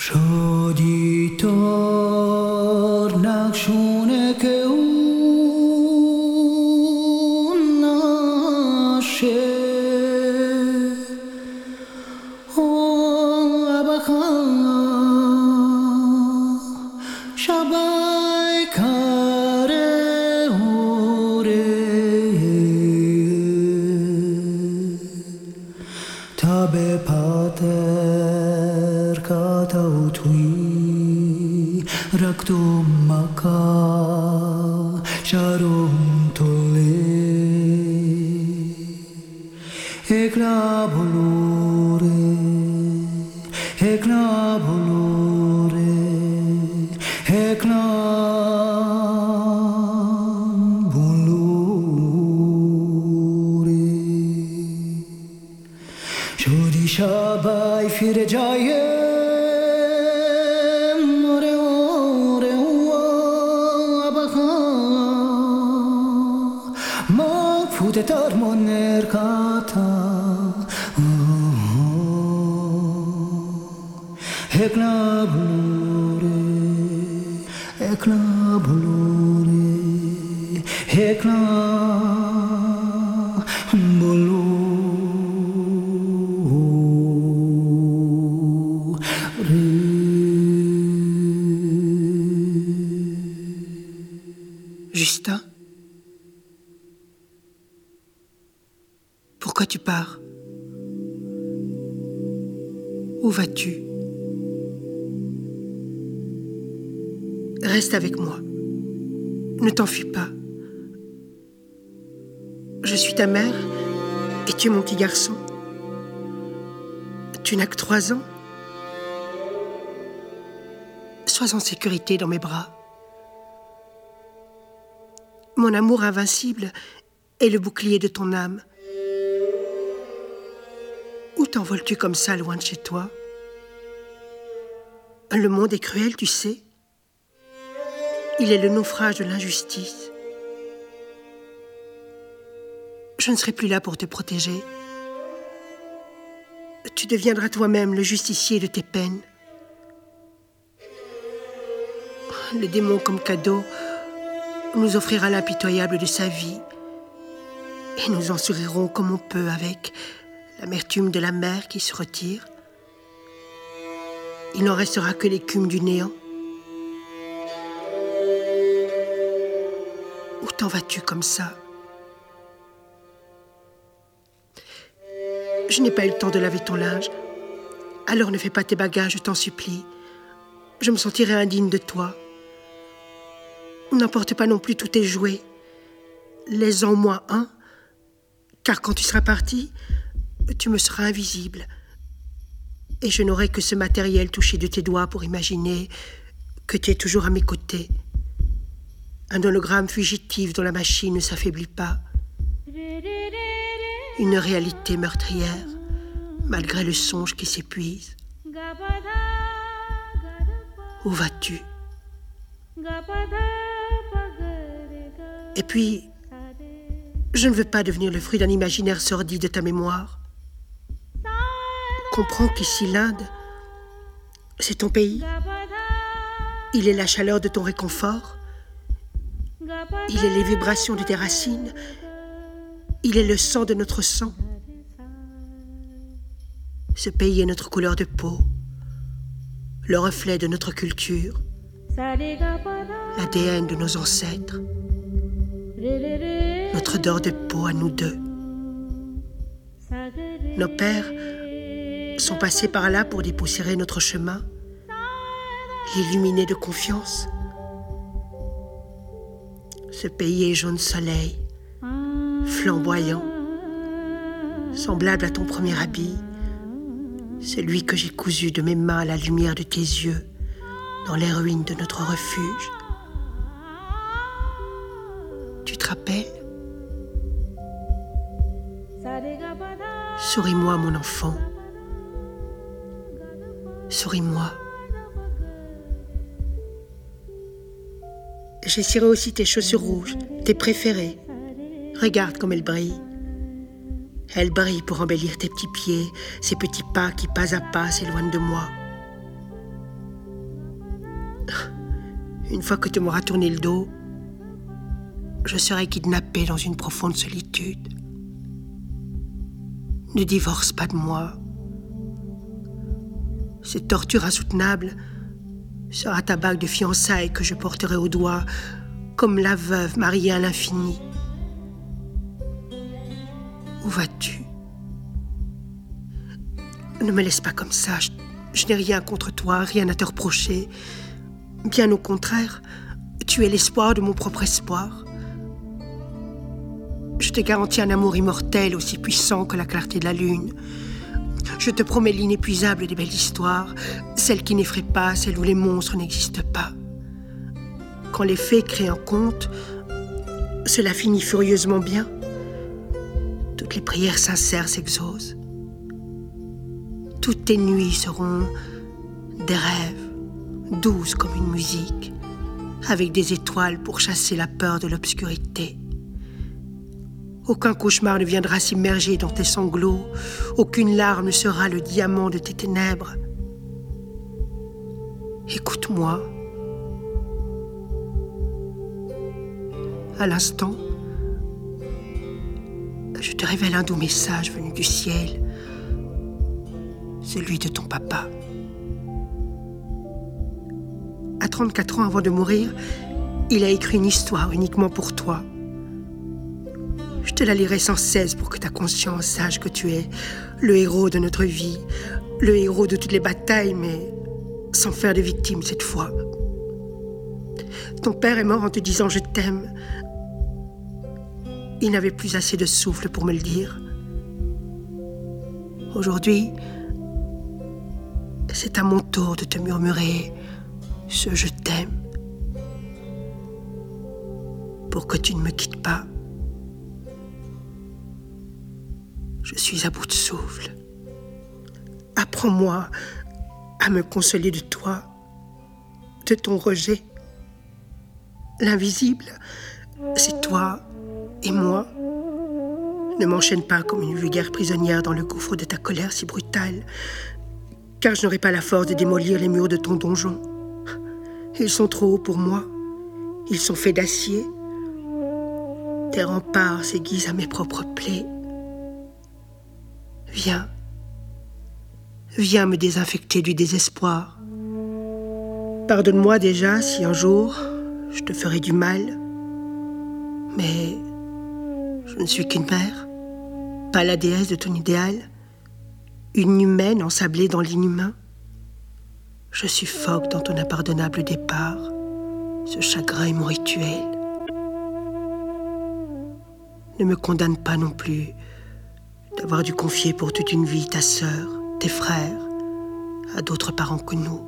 شادی تار نقشونه که اون ناشه ابخا شبای کاره اوره تا به پاتر کاتا توی رکتو مکا شارم توله اکلا بلوره اکلا بلوره اکلا بلوره شدی شبای فیر جایه فوت ترمون ارکاتا اکلا بلوره اکلا بلوره اکلا Justin, pourquoi tu pars? Où vas-tu? Reste avec moi. Ne t'enfuis pas. Je suis ta mère et tu es mon petit garçon. Tu n'as que 3 ans. Sois en sécurité dans mes bras. Mon amour invincible est le bouclier de ton âme. Où t'envoles-tu comme ça, loin de chez toi? Le monde est cruel, tu sais. Il est le naufrage de l'injustice. Je ne serai plus là pour te protéger. Tu deviendras toi-même le justicier de tes peines. Le démon, comme cadeau, nous offrira l'impitoyable de sa vie. Et nous en sourirons comme on peut avec l'amertume de la mer qui se retire. Il n'en restera que l'écume du néant. Où t'en vas-tu comme ça? Je n'ai pas eu le temps de laver ton linge. Alors ne fais pas tes bagages, je t'en supplie. Je me sentirai indigne de toi. N'emporte pas non plus tous tes jouets. Laisse-en moi un, car quand tu seras parti, tu me seras invisible. Et je n'aurai que ce matériel touché de tes doigts pour imaginer que tu es toujours à mes côtés. Un hologramme fugitif dont la machine ne s'affaiblit pas. Une réalité meurtrière, malgré le songe qui s'épuise. Où vas-tu? Et puis, je ne veux pas devenir le fruit d'un imaginaire sordide de ta mémoire. Comprends qu'ici l'Inde, c'est ton pays. Il est la chaleur de ton réconfort. Il est les vibrations de tes racines. Il est le sang de notre sang. Ce pays est notre couleur de peau, le reflet de notre culture, l'ADN de nos ancêtres, notre dor de peau à nous deux. Nos pères sont passés par là pour dépoussiérer notre chemin, l'illuminer de confiance. Ce pays est jaune soleil, flamboyant, semblable à ton premier habit, celui que j'ai cousu de mes mains à la lumière de tes yeux, dans les ruines de notre refuge. Tu te rappelles? Souris-moi, mon enfant. Souris-moi. J'ai ciré aussi tes chaussures rouges, tes préférées. Regarde comme elles brillent. Elles brillent pour embellir tes petits pieds, ces petits pas qui pas à pas s'éloignent de moi. Une fois que tu m'auras tourné le dos, je serai kidnappé dans une profonde solitude. Ne divorce pas de moi. Cette torture insoutenable sera ta bague de fiançailles que je porterai au doigt, comme la veuve mariée à l'infini. Où vas-tu? Ne me laisse pas comme ça. Je n'ai rien contre toi, rien à te reprocher. Bien au contraire, tu es l'espoir de mon propre espoir. Je te garantis un amour immortel aussi puissant que la clarté de la lune. Je te promets l'inépuisable des belles histoires, celles qui n'effraient pas, celles où les monstres n'existent pas. Quand les fées créent un conte, cela finit furieusement bien. Toutes les prières sincères s'exaucent. Toutes tes nuits seront des rêves, douces comme une musique, avec des étoiles pour chasser la peur de l'obscurité. Aucun cauchemar ne viendra s'immerger dans tes sanglots, aucune larme ne sera le diamant de tes ténèbres. Écoute-moi. À l'instant, je te révèle un doux message venu du ciel, celui de ton papa. À 34 ans avant de mourir, il a écrit une histoire uniquement pour toi. Je te la lirai sans cesse pour que ta conscience sache que tu es le héros de notre vie, le héros de toutes les batailles, mais sans faire de victime cette fois. Ton père est mort en te disant « je t'aime ». Il n'avait plus assez de souffle pour me le dire. Aujourd'hui, c'est à mon tour de te murmurer ce « je t'aime » pour que tu ne me quittes pas. Je suis à bout de souffle. Apprends-moi à me consoler de toi, de ton rejet. L'invisible, c'est toi et moi. Ne m'enchaîne pas comme une vulgaire prisonnière dans le gouffre de ta colère si brutale, car je n'aurai pas la force de démolir les murs de ton donjon. Ils sont trop hauts pour moi. Ils sont faits d'acier. Tes remparts s'aiguisent à mes propres plaies. Viens me désinfecter du désespoir. Pardonne-moi déjà si un jour je te ferai du mal. Mais je ne suis qu'une mère, pas la déesse de ton idéal, une humaine ensablée dans l'inhumain. Je suffoque dans ton impardonnable départ. Ce chagrin est mon rituel. Ne me condamne pas non plus d'avoir dû confier pour toute une vie ta sœur, tes frères, à d'autres parents que nous.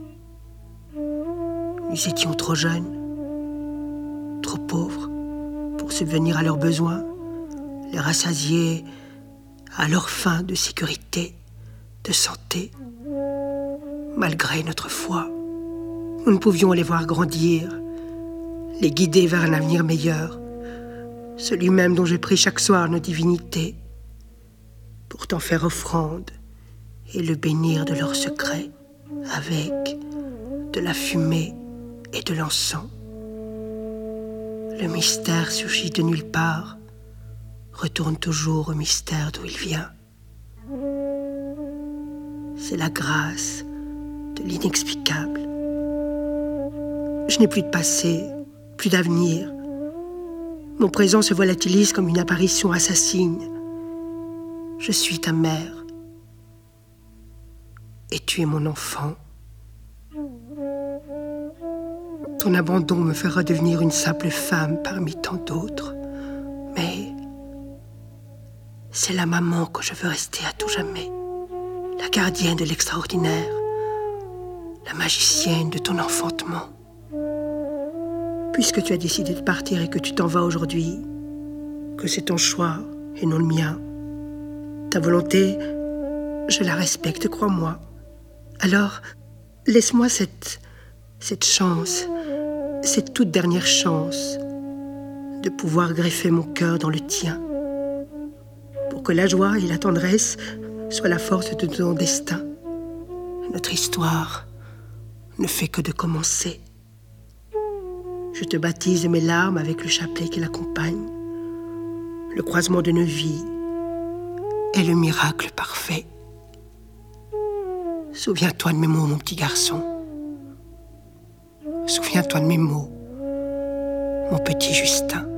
Nous étions trop jeunes, trop pauvres pour subvenir à leurs besoins, les rassasier à leur faim de sécurité, de santé. Malgré notre foi, nous ne pouvions les voir grandir, les guider vers un avenir meilleur, celui même dont je prie chaque soir nos divinités, pour t'en faire offrande et le bénir de leurs secrets, avec de la fumée et de l'encens. Le mystère surgit de nulle part, retourne toujours au mystère d'où il vient. C'est la grâce de l'inexplicable. Je n'ai plus de passé, plus d'avenir. Mon présent se volatilise comme une apparition assassine. Je suis ta mère et tu es mon enfant. Ton abandon me fait redevenir une simple femme parmi tant d'autres. Mais c'est la maman que je veux rester à tout jamais, la gardienne de l'extraordinaire, la magicienne de ton enfantement. Puisque tu as décidé de partir et que tu t'en vas aujourd'hui, que c'est ton choix et non le mien, ta volonté, je la respecte, crois-moi. Alors, laisse-moi cette chance, cette toute dernière chance de pouvoir greffer mon cœur dans le tien, pour que la joie et la tendresse soient la force de ton destin. Notre histoire ne fait que de commencer. Je te baptise mes larmes avec le chapelet qui l'accompagne. Le croisement de nos vies est le miracle parfait. Souviens-toi de mes mots, mon petit garçon. Souviens-toi de mes mots, mon petit Justin.